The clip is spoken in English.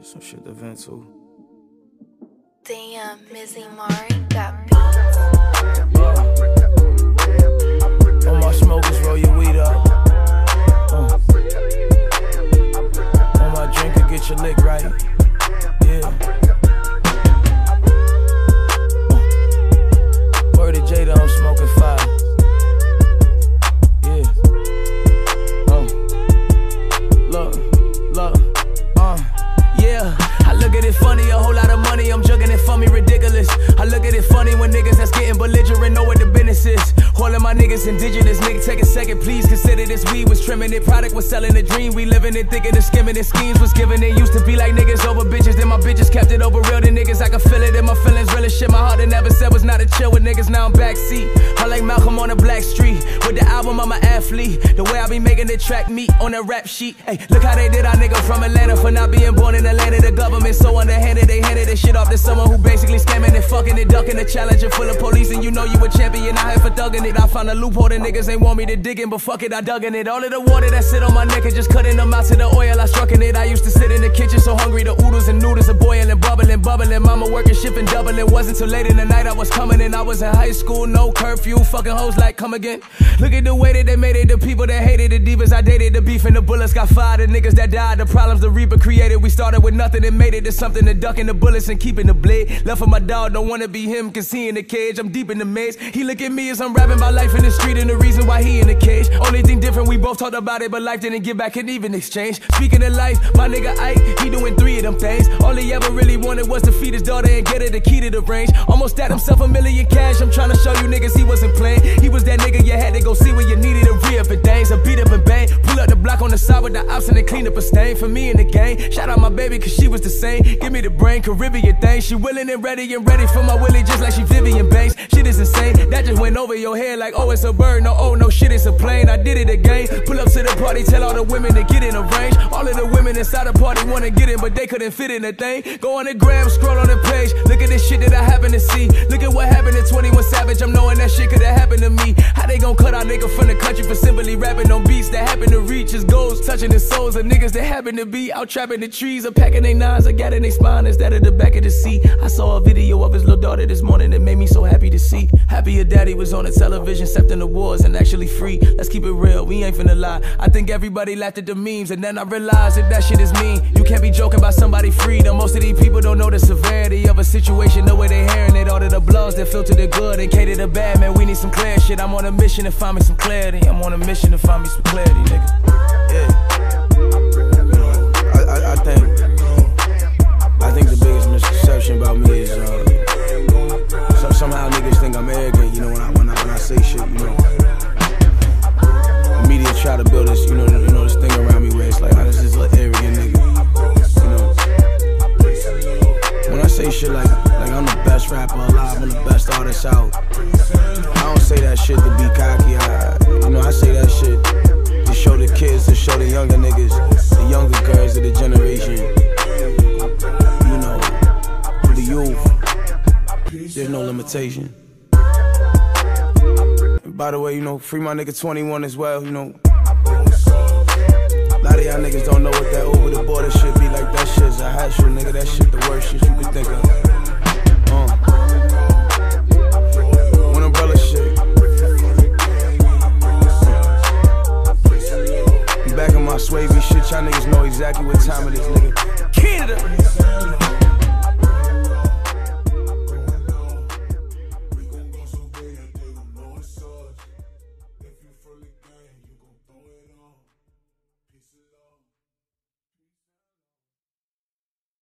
Some shit to vent to. Damn, Mizzy Mari got beats. All my smokers, roll your weed up. On my drinker, get your lick right. Yeah. Word to Jada, I'm smoking fire. Yeah. Look. Yeah. I look at it funny, a whole lot of money, I'm jugging it for me, ridiculous. I look at it funny when niggas that's getting belligerent know what the business is. All of my niggas indigenous, nigga, take a second, please consider this. We was trimming it, product was selling a dream. We living it, thinking of skimming it, schemes was giving it. Used to be like niggas over bitches, then my bitches kept it over real. The niggas, I can feel it in my feelings, real as shit. My heart had never said was not a chill with niggas, now I'm backseat. I like Malcolm on a black street, with the album, I'm an athlete. The way I be making the track meet on a rap sheet. Hey, look how they did our nigga from Atlanta for not being born in Atlanta. The government so underhanded, they handed this shit off to someone who basically scamming and fucking and ducking. A challenger full of police, and you know you a champion out here for thugging it. I found a loophole, the niggas ain't want me to dig in, but fuck it, I dug in it. All of the water that sit on my neck and just cutting them out to the oil, I struck in it. I used to sit in the kitchen so hungry, the oodles and noodles are boiling, bubbling. Mama working, shipping, doubling. Wasn't till late in the night I was coming in. I was in high school, no curfew, fucking hoes like come again. Look at the way that they made it, the people that hated the divas I dated, the beef and the bullets got fired, the niggas that died, the problems the Reaper created. We started with nothing and made it to something, to ducking the bullets and keeping the blade. Left for my dog, don't wanna be him, cause he in the cage, I'm deep in the maze. He look at me as I'm rapping my life in the street and the reason why he in the cage. Only thing different, we both talked about it, but life didn't give back and even exchange. Speaking of life, my nigga Ike, he doing 3 of them things. All he ever really wanted was to feed his daughter and get her the key to the range. Almost had himself $1 million cash, I'm trying to show you niggas he wasn't playing. He was that nigga you had to go see when you needed a re-up and things. A beat up and bang, pull up the block on the side with the ops and then clean up a stain. For me in the game, shout out my baby cause she was the same. Give me the brain, Caribbean thing. She willing and ready for my Willie just like she Vivian Banks. Shit is insane, that just went over your head like oh it's a bird. No shit it's a plane. I did it again, pull up to the party, tell all the women to get in a range. All of the women inside the party wanna get in but they couldn't fit in a thing. Go on the gram, scroll on the page, look at this shit that I happen to see. Look at what happened to 21 Savage, I'm knowing that shit could've happened to me. How they gon' cut our nigga from the country for simply rapping on beats that happen to reach his goals, touching the souls of niggas that happen to be out trapping the trees, or packing they nines, or gathering they spine instead of the back of the seat. I saw a video of his little daughter this morning that made me so happy to see. Happy your daddy was on the television accepting awards and actually free. Let's keep it real, we ain't finna lie. I think everybody laughed at the memes and then I realized that shit is mean. You can't be joking about somebody freedom. Most of these people don't know the severity of a situation, know where they hearing it. All of the blogs that filter the good and cater the bad, man, we need some clear shit. I'm on a mission to find me some clarity. I'm on a mission to find me some clarity, nigga. Yeah. I think the biggest misconception about me is somehow niggas think I'm arrogant, you know, when I say shit, you know. The media try to build this, you know, this thing around me where it's like, this is an arrogant nigga, you know. When I say shit like I'm the best rapper alive, I'm the best artist out, I don't say that shit to be cocky. I say that shit to show the kids, to show the younger niggas, the younger girls of the generation, you know, the youth, there's no limitation. And by the way, you know, free my nigga 21 as well, you know. A lot of y'all niggas don't know what that over the border shit be like. That shit's a hot shit, nigga. That shit the worst shit you could think of. One umbrella shit. Back in my Swavy shit, y'all niggas know exactly what time it is, nigga. Canada.